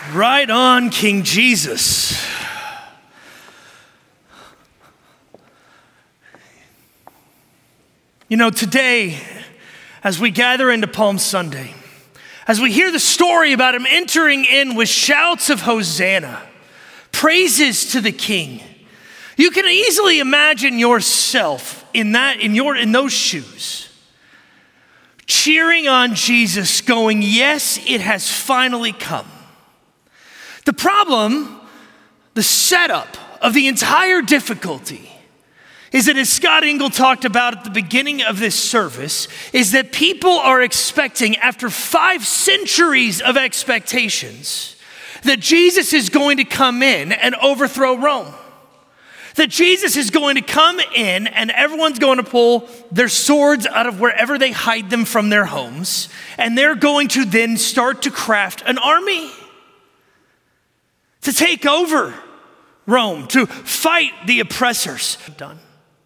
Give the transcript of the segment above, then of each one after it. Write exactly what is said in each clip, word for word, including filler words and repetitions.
Right on, King Jesus. You know, today, as we gather into Palm Sunday, as we hear the story about him entering in with shouts of Hosanna, praises to the King, you can easily imagine yourself in that, in your, in those shoes, cheering on Jesus, going, yes, it has finally come. The problem, the setup of the entire difficulty is that, as Scott Engel talked about at the beginning of this service, is that people are expecting, after five centuries of expectations, that Jesus is going to come in and overthrow Rome. That Jesus is going to come in and everyone's going to pull their swords out of wherever they hide them from their homes, and they're going to then start to craft an army to take over Rome, to fight the oppressors. Done.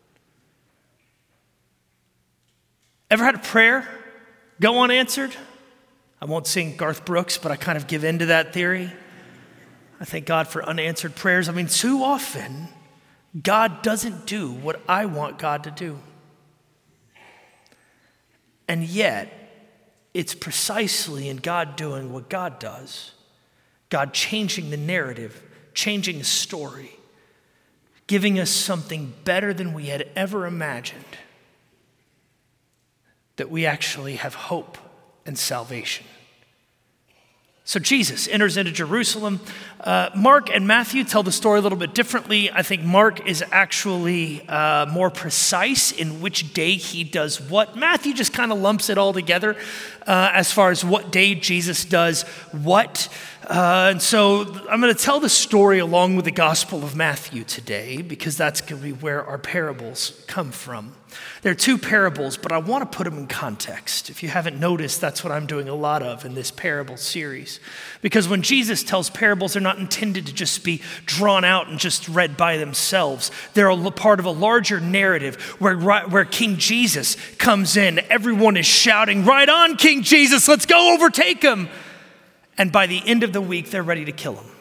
Ever had a prayer go unanswered? I won't sing Garth Brooks, but I kind of give in to that theory. I thank God for unanswered prayers. I mean, too often, God doesn't do what I want God to do. And yet, it's precisely in God doing what God does, God changing the narrative, changing the story, giving us something better than we had ever imagined, that we actually have hope and salvation. So Jesus enters into Jerusalem. Uh, Mark and Matthew tell the story a little bit differently. I think Mark is actually uh, more precise in which day he does what. Matthew just kind of lumps it all together uh, as far as what day Jesus does what. Uh, and so I'm going to tell the story along with the Gospel of Matthew today, because that's going to be where our parables come from. There are two parables, but I want to put them in context. If you haven't noticed, that's what I'm doing a lot of in this parable series. Because when Jesus tells parables, they're not intended to just be drawn out and just read by themselves. They're a part of a larger narrative where, where King Jesus comes in. Everyone is shouting, "Right on, King Jesus, let's go overtake him." And by the end of the week, they're ready to kill him.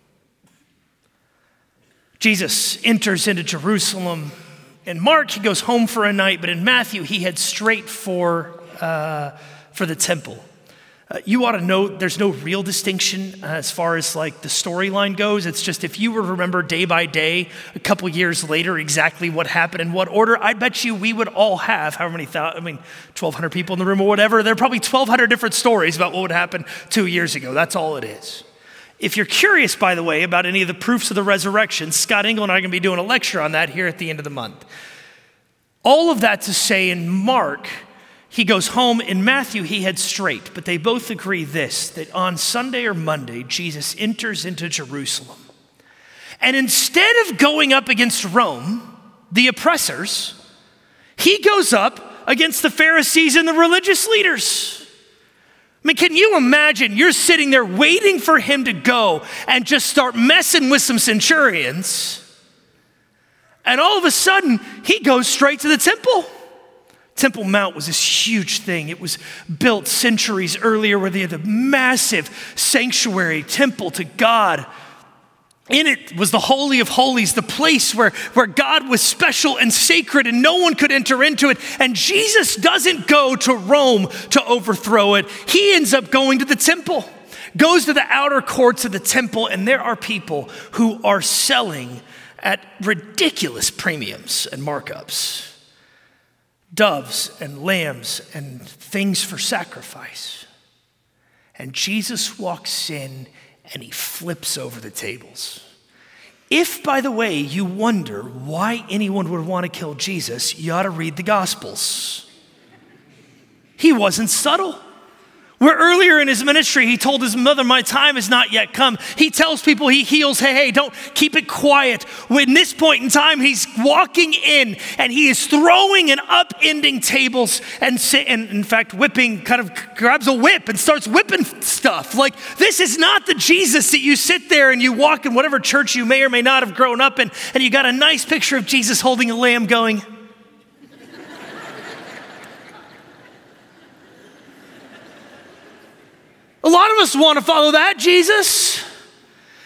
Jesus enters into Jerusalem. In Mark, he goes home for a night, but in Matthew, he heads straight for, uh, for the temple. Uh, you ought to know there's no real distinction uh, as far as like the storyline goes. It's just if you were to remember day by day, a couple years later, exactly what happened in what order, I bet you we would all have, however many thousand, I mean, twelve hundred people in the room or whatever, there are probably twelve hundred different stories about what would happen two years ago. That's all it is. If you're curious, by the way, about any of the proofs of the resurrection, Scott Engel and I are going to be doing a lecture on that here at the end of the month. All of that to say, in Mark, he goes home. In Matthew, he heads straight. But they both agree this, that on Sunday or Monday, Jesus enters into Jerusalem. And instead of going up against Rome, the oppressors, he goes up against the Pharisees and the religious leaders. I mean, can you imagine you're sitting there waiting for him to go and just start messing with some centurions, and all of a sudden, he goes straight to the temple. Temple Mount was this huge thing. It was built centuries earlier where they had the massive sanctuary temple to God. In it was the Holy of Holies, the place where, where God was special and sacred and no one could enter into it. And Jesus doesn't go to Rome to overthrow it. He ends up going to the temple, goes to the outer courts of the temple, and there are people who are selling at ridiculous premiums and markups doves and lambs and things for sacrifice. And Jesus walks in and he flips over the tables. If, by the way, you wonder why anyone would want to kill Jesus, you ought to read the Gospels. He wasn't subtle. Where earlier in his ministry, he told his mother, "My time has not yet come." He tells people he heals, hey, hey, don't keep it quiet. When this point in time, he's walking in and he is throwing and upending tables and, and in fact, whipping, kind of grabs a whip and starts whipping stuff. Like, this is not the Jesus that you sit there and you walk in whatever church you may or may not have grown up in, and you got a nice picture of Jesus holding a lamb going, A lot of us want to follow that, Jesus.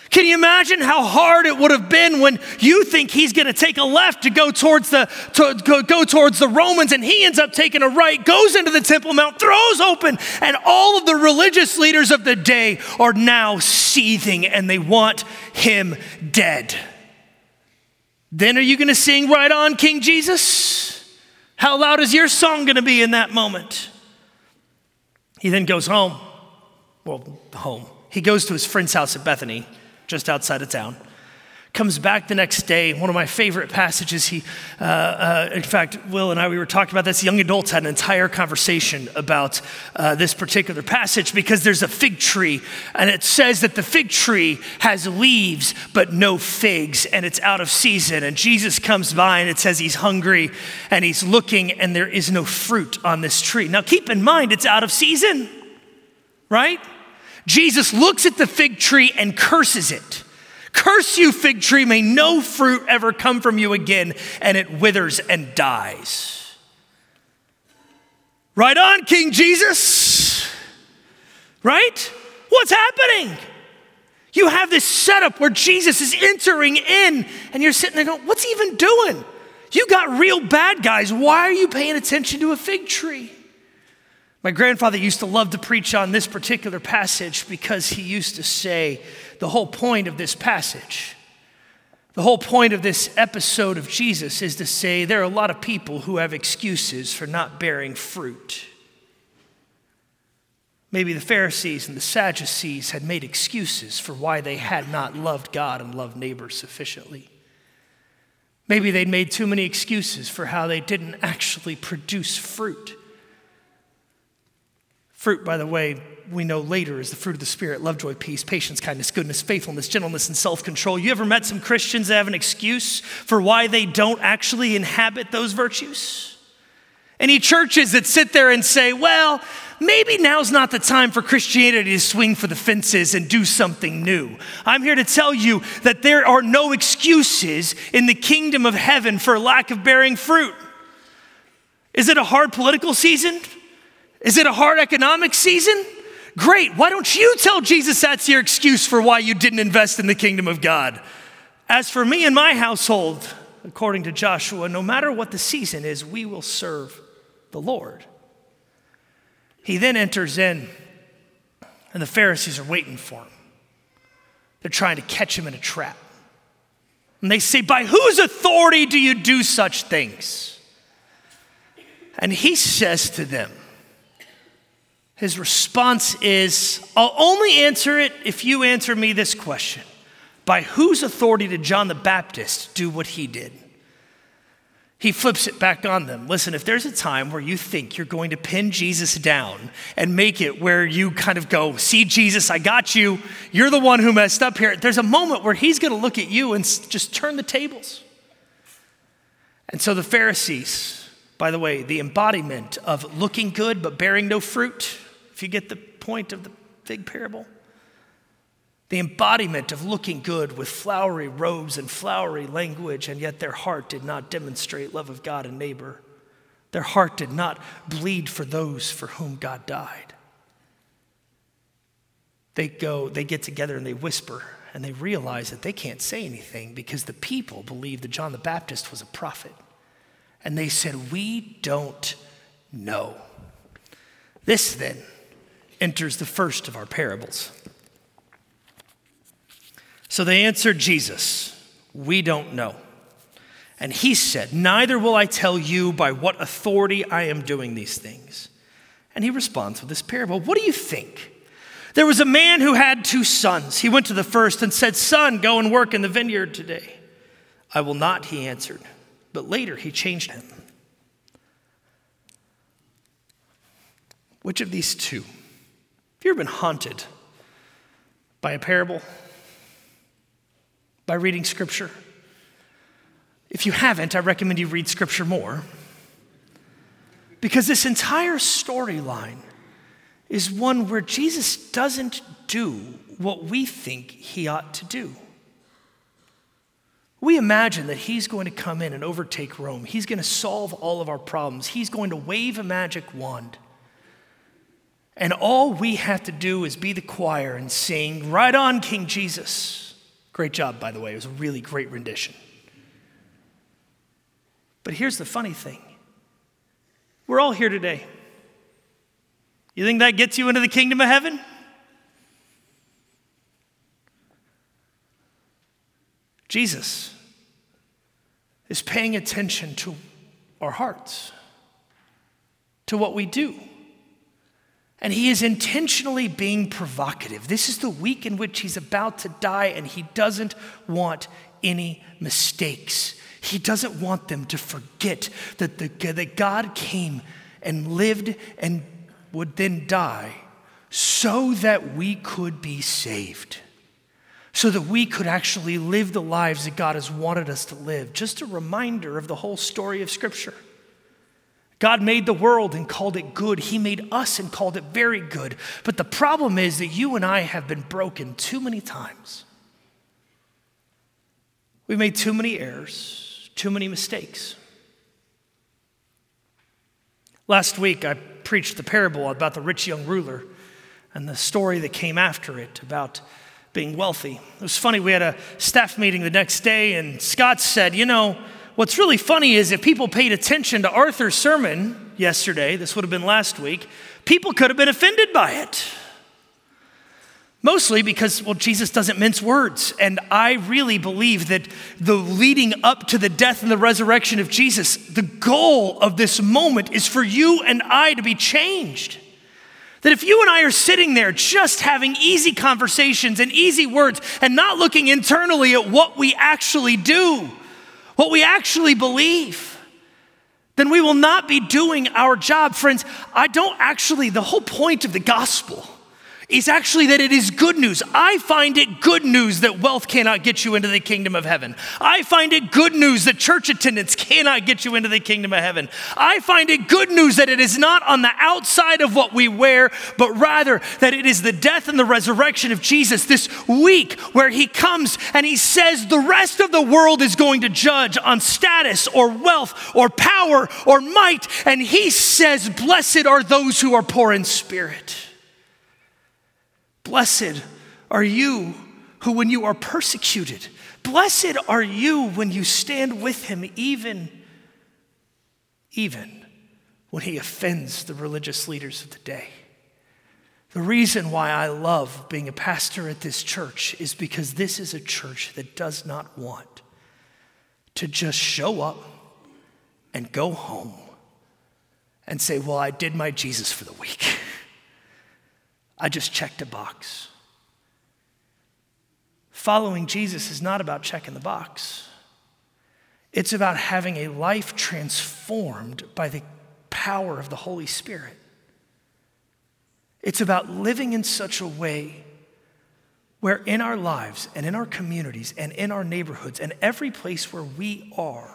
Can you imagine how hard it would have been when you think he's going to take a left to go towards the to go, go towards the Romans, and he ends up taking a right, goes into the Temple Mount, throws open, and all of the religious leaders of the day are now seething and they want him dead. Then are you going to sing "Right On, King Jesus"? How loud is your song going to be in that moment? He then goes home. Well, home. He goes to his friend's house at Bethany, just outside of town. Comes back the next day. One of my favorite passages, he, uh, uh, in fact, Will and I, we were talking about this. Young adults had an entire conversation about uh, this particular passage because there's a fig tree, and it says that the fig tree has leaves but no figs, and it's out of season. And Jesus comes by, and it says he's hungry, and he's looking, and there is no fruit on this tree. Now, keep in mind, it's out of season, right? Jesus looks at the fig tree and curses it. "Curse you, fig tree, may no fruit ever come from you again," and it withers and dies. Right on, King Jesus. Right? What's happening? You have this setup where Jesus is entering in, and you're sitting there going, what's he even doing? You got real bad guys. Why are you paying attention to a fig tree? My grandfather used to love to preach on this particular passage because he used to say the whole point of this passage, the whole point of this episode of Jesus is to say there are a lot of people who have excuses for not bearing fruit. Maybe the Pharisees and the Sadducees had made excuses for why they had not loved God and loved neighbors sufficiently. Maybe they'd made too many excuses for how they didn't actually produce fruit. Fruit, by the way, we know later is the fruit of the Spirit: love, joy, peace, patience, kindness, goodness, faithfulness, gentleness, and self-control. You ever met some Christians that have an excuse for why they don't actually inhabit those virtues? Any churches that sit there and say, well, maybe now's not the time for Christianity to swing for the fences and do something new. I'm here to tell you that there are no excuses in the kingdom of heaven for lack of bearing fruit. Is it a hard political season? Is it a hard economic season? Great. Why don't you tell Jesus that's your excuse for why you didn't invest in the kingdom of God? As for me and my household, according to Joshua, no matter what the season is, we will serve the Lord. He then enters in, and the Pharisees are waiting for him. They're trying to catch him in a trap. And they say, by whose authority do you do such things? And he says to them, his response is, I'll only answer it if you answer me this question. By whose authority did John the Baptist do what he did? He flips it back on them. Listen, if there's a time where you think you're going to pin Jesus down and make it where you kind of go, see, Jesus, I got you. You're the one who messed up here. There's a moment where he's going to look at you and just turn the tables. And so the Pharisees, by the way, the embodiment of looking good but bearing no fruit, if you get the point of the fig parable, the embodiment of looking good with flowery robes and flowery language, and yet their heart did not demonstrate love of God and neighbor. Their heart did not bleed for those for whom God died. They go, they get together and they whisper, and they realize that they can't say anything because the people believed that John the Baptist was a prophet. And they said, we don't know. This then enters the first of our parables. So they answered Jesus, we don't know. And he said, neither will I tell you by what authority I am doing these things. And he responds with this parable. What do you think? There was a man who had two sons. He went to the first and said, son, go and work in the vineyard today. I will not, he answered. But later he changed him. Which of these two? Have you ever been haunted by a parable? By reading scripture? If you haven't, I recommend you read scripture more. Because this entire storyline is one where Jesus doesn't do what we think he ought to do. We imagine that he's going to come in and overtake Rome. He's going to solve all of our problems. He's going to wave a magic wand. And all we have to do is be the choir and sing, right on, King Jesus. Great job, by the way. It was a really great rendition. But here's the funny thing. We're all here today. You think that gets you into the kingdom of heaven? Jesus is paying attention to our hearts, to what we do. And he is intentionally being provocative. This is the week in which he's about to die, and he doesn't want any mistakes. He doesn't want them to forget that, the, that God came and lived and would then die so that we could be saved, so that we could actually live the lives that God has wanted us to live. Just a reminder of the whole story of Scripture. God made the world and called it good. He made us and called it very good. But the problem is that you and I have been broken too many times. We've made too many errors, too many mistakes. Last week, I preached the parable about the rich young ruler and the story that came after it about being wealthy. It was funny, we had a staff meeting the next day, and Scott said, you know, what's really funny is if people paid attention to Arthur's sermon yesterday, this would have been last week, people could have been offended by it. Mostly because, well, Jesus doesn't mince words. And I really believe that the leading up to the death and the resurrection of Jesus, the goal of this moment is for you and I to be changed. That if you and I are sitting there just having easy conversations and easy words and not looking internally at what we actually do, what we actually believe, then we will not be doing our job. Friends, I don't actually, the whole point of the gospel is actually that it is good news. I find it good news that wealth cannot get you into the kingdom of heaven. I find it good news that church attendance cannot get you into the kingdom of heaven. I find it good news that it is not on the outside of what we wear, but rather that it is the death and the resurrection of Jesus this week where he comes and he says the rest of the world is going to judge on status or wealth or power or might. And he says, blessed are those who are poor in spirit. Blessed are you who, when you are persecuted, blessed are you when you stand with him, even, even when he offends the religious leaders of the day. The reason why I love being a pastor at this church is because this is a church that does not want to just show up and go home and say, well, I did my Jesus for the week. I just checked a box. Following Jesus is not about checking the box. It's about having a life transformed by the power of the Holy Spirit. It's about living in such a way where in our lives and in our communities and in our neighborhoods and every place where we are,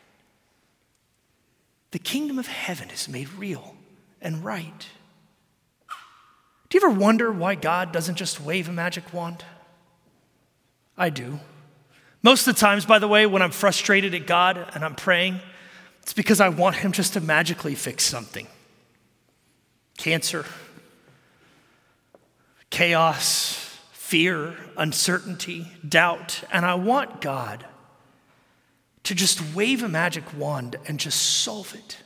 the kingdom of heaven is made real and right. Do you ever wonder why God doesn't just wave a magic wand? I do. Most of the times, by the way, when I'm frustrated at God and I'm praying, it's because I want him just to magically fix something. Cancer, chaos, fear, uncertainty, doubt. And I want God to just wave a magic wand and just solve it.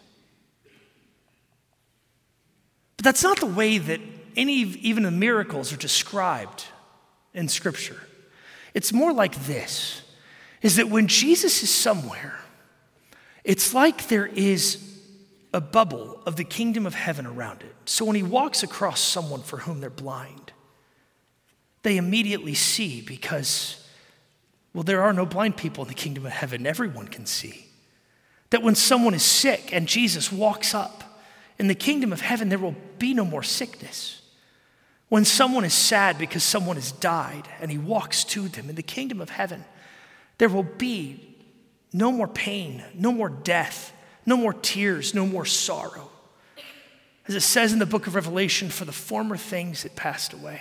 But that's not the way that any, even the miracles are described in Scripture. It's more like this, is that when Jesus is somewhere, it's like there is a bubble of the kingdom of heaven around it. So when he walks across someone for whom they're blind, they immediately see because, well, there are no blind people in the kingdom of heaven. Everyone can see. That when someone is sick and Jesus walks up, in the kingdom of heaven, there will be no more sickness. When someone is sad because someone has died and he walks to them in the kingdom of heaven, there will be no more pain, no more death, no more tears, no more sorrow. As it says in the book of Revelation, for the former things that passed away.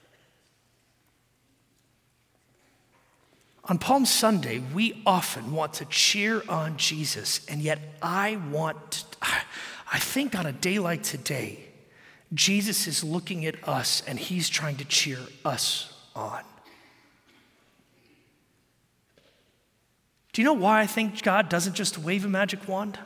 On Palm Sunday, we often want to cheer on Jesus, and yet I want, to, I think on a day like today, Jesus is looking at us and he's trying to cheer us on. Do you know why I think God doesn't just wave a magic wand?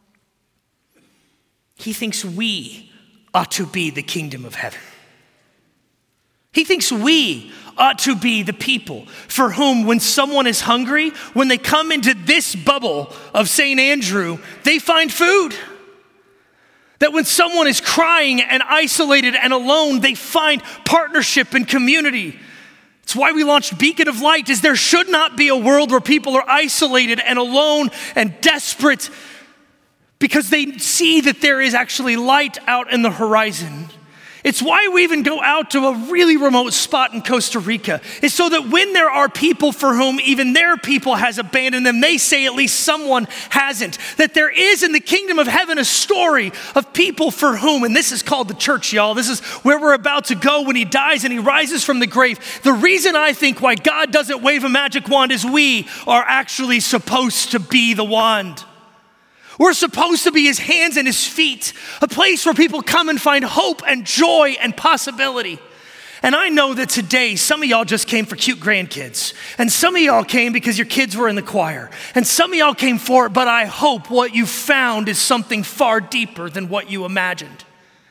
He thinks we ought to be the kingdom of heaven. He thinks we ought to be the people for whom, when someone is hungry, when they come into this bubble of Saint Andrew, they find food. That when someone is crying and isolated and alone, they find partnership and community. It's why we launched Beacon of Light, is there should not be a world where people are isolated and alone and desperate because they see that there is actually light out in the horizon. It's why we even go out to a really remote spot in Costa Rica. It's so that when there are people for whom even their people has abandoned them, they say at least someone hasn't. That there is in the kingdom of heaven a story of people for whom, and this is called the church, y'all. This is where we're about to go when he dies and he rises from the grave. The reason I think why God doesn't wave a magic wand is we are actually supposed to be the wand. We're supposed to be his hands and his feet, a place where people come and find hope and joy and possibility. And I know that today, some of y'all just came for cute grandkids, and some of y'all came because your kids were in the choir, and some of y'all came for it, but I hope what you found is something far deeper than what you imagined.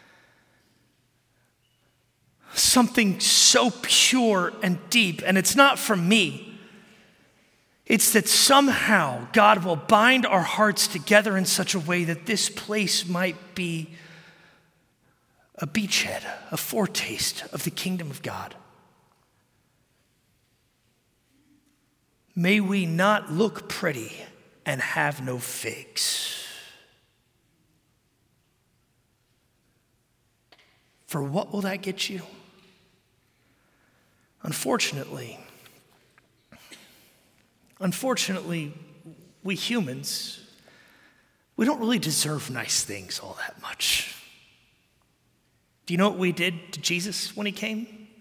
Something so pure and deep, and it's not from me. It's that somehow God will bind our hearts together in such a way that this place might be a beachhead, a foretaste of the kingdom of God. May we not look pretty and have no figs. For what will that get you? Unfortunately, Unfortunately, we humans, we don't really deserve nice things all that much. Do you know what we did to Jesus when he came?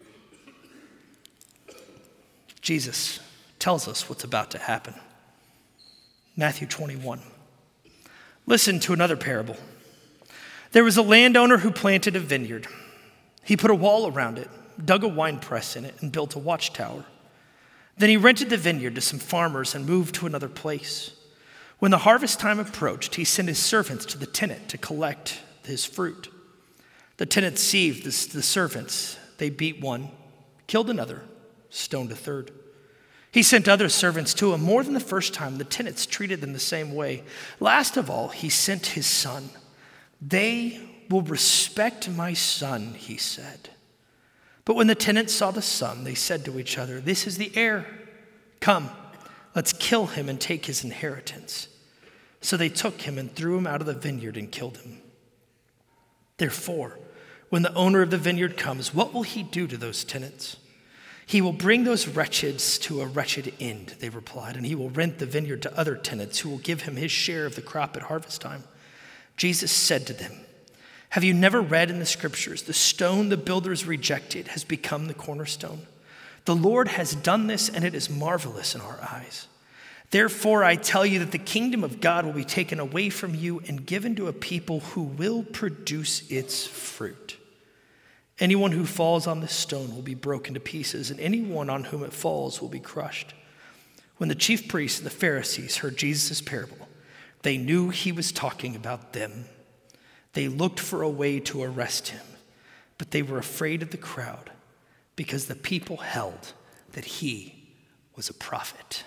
Jesus tells us what's about to happen. Matthew twenty-one. Listen to another parable. There was a landowner who planted a vineyard. He put a wall around it, dug a winepress in it, and built a watchtower. Then he rented the vineyard to some farmers and moved to another place. When the harvest time approached, he sent his servants to the tenant to collect his fruit. The tenant seized the servants. They beat one, killed another, stoned a third. He sent other servants to him. More than the first time, the tenants treated them the same way. Last of all, he sent his son. They will respect my son, he said. But when the tenants saw the son, they said to each other, this is the heir. Come, let's kill him and take his inheritance. So they took him and threw him out of the vineyard and killed him. Therefore, when the owner of the vineyard comes, what will he do to those tenants? He will bring those wretches to a wretched end, they replied, and he will rent the vineyard to other tenants who will give him his share of the crop at harvest time. Jesus said to them, have you never read in the scriptures, the stone the builders rejected has become the cornerstone? The Lord has done this, and it is marvelous in our eyes. Therefore, I tell you that the kingdom of God will be taken away from you and given to a people who will produce its fruit. Anyone who falls on this stone will be broken to pieces, and anyone on whom it falls will be crushed. When the chief priests and the Pharisees heard Jesus' parable, they knew he was talking about them. They looked for a way to arrest him, but they were afraid of the crowd because the people held that he was a prophet.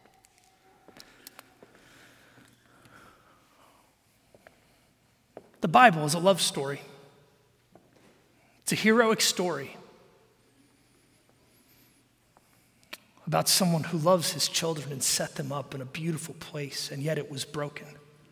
The Bible is a love story. It's a heroic story about someone who loves his children and set them up in a beautiful place, and yet it was broken.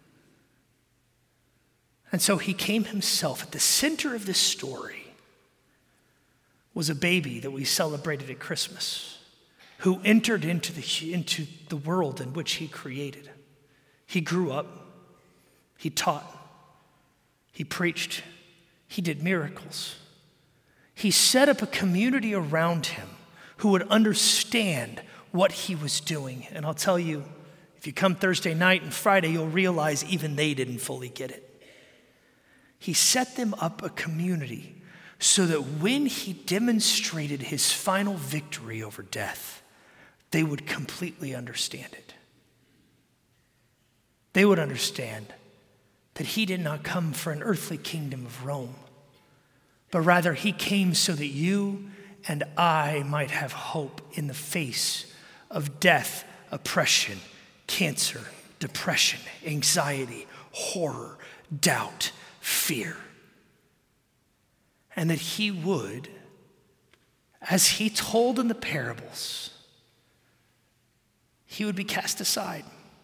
And so he came himself. At the center of this story was a baby that we celebrated at Christmas, who entered into the, into the world in which he created. He grew up, he taught, he preached, he did miracles. He set up a community around him who would understand what he was doing. And I'll tell you, if you come Thursday night and Friday, you'll realize even they didn't fully get it. He set them up a community so that when he demonstrated his final victory over death, they would completely understand it. they would understand that he did not come for an earthly kingdom of Rome, but rather he came so that you and I might have hope in the face of death, oppression, cancer, depression, anxiety, horror, doubt, fear. And that he would, as he told in the parables, he would be cast aside.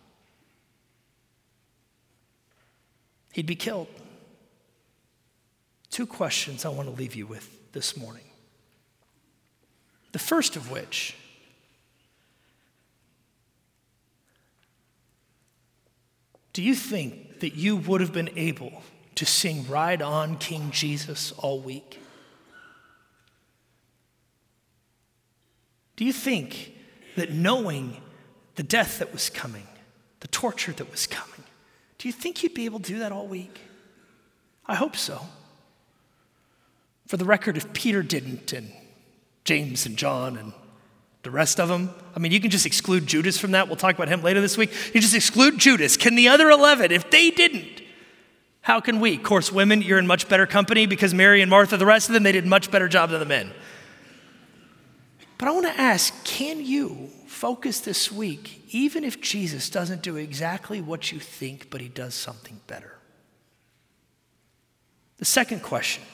He'd be killed. Two questions I want to leave you with this morning. The first of which, do you think that you would have been able to sing Ride On, King Jesus all week? Do you think that knowing the death that was coming, the torture that was coming, do you think you'd be able to do that all week? I hope so. For the record, if Peter didn't, and James and John and the rest of them, I mean, you can just exclude Judas from that. We'll talk about him later this week. You just exclude Judas. Can the other eleven, if they didn't, how can we? Of course, women, you're in much better company because Mary and Martha, the rest of them, they did much better job than the men. But I want to ask, can you focus this week, even if Jesus doesn't do exactly what you think, but he does something better? The second question,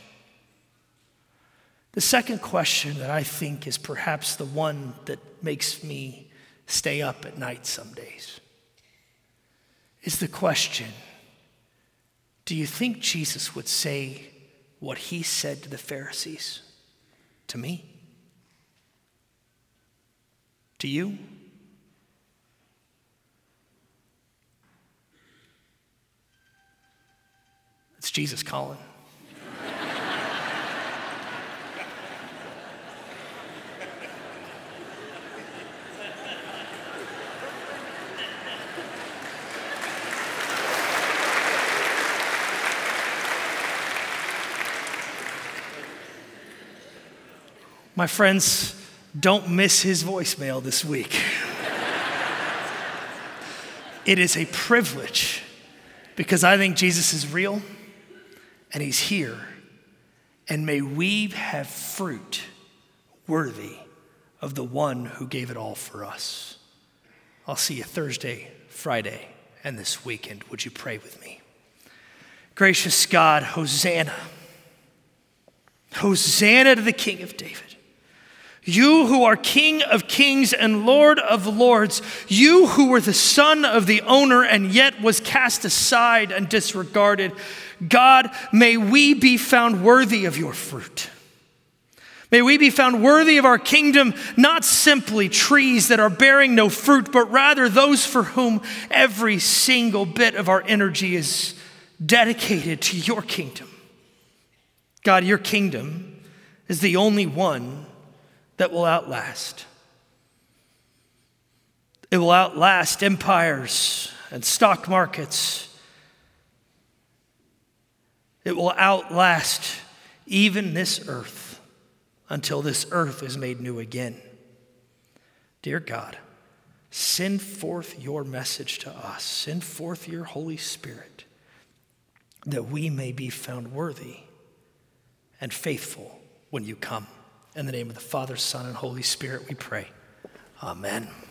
the second question that I think is perhaps the one that makes me stay up at night some days, is the question, do you think Jesus would say what he said to the Pharisees to me? To you? It's Jesus calling. My friends, don't miss his voicemail this week. It is a privilege because I think Jesus is real and he's here. And may we have fruit worthy of the one who gave it all for us. I'll see you Thursday, Friday, and this weekend. Would you pray with me? Gracious God, Hosanna. Hosanna to the King of David. You who are King of kings and Lord of lords, you who were the son of the owner and yet was cast aside and disregarded, God, may we be found worthy of your fruit. May we be found worthy of our kingdom, not simply trees that are bearing no fruit, but rather those for whom every single bit of our energy is dedicated to your kingdom. God, your kingdom is the only one that will outlast. It will outlast empires and stock markets. It will outlast even this earth until this earth is made new again. Dear God, send forth your message to us. Send forth your Holy Spirit that we may be found worthy and faithful when you come. In the name of the Father, Son, and Holy Spirit, we pray. Amen.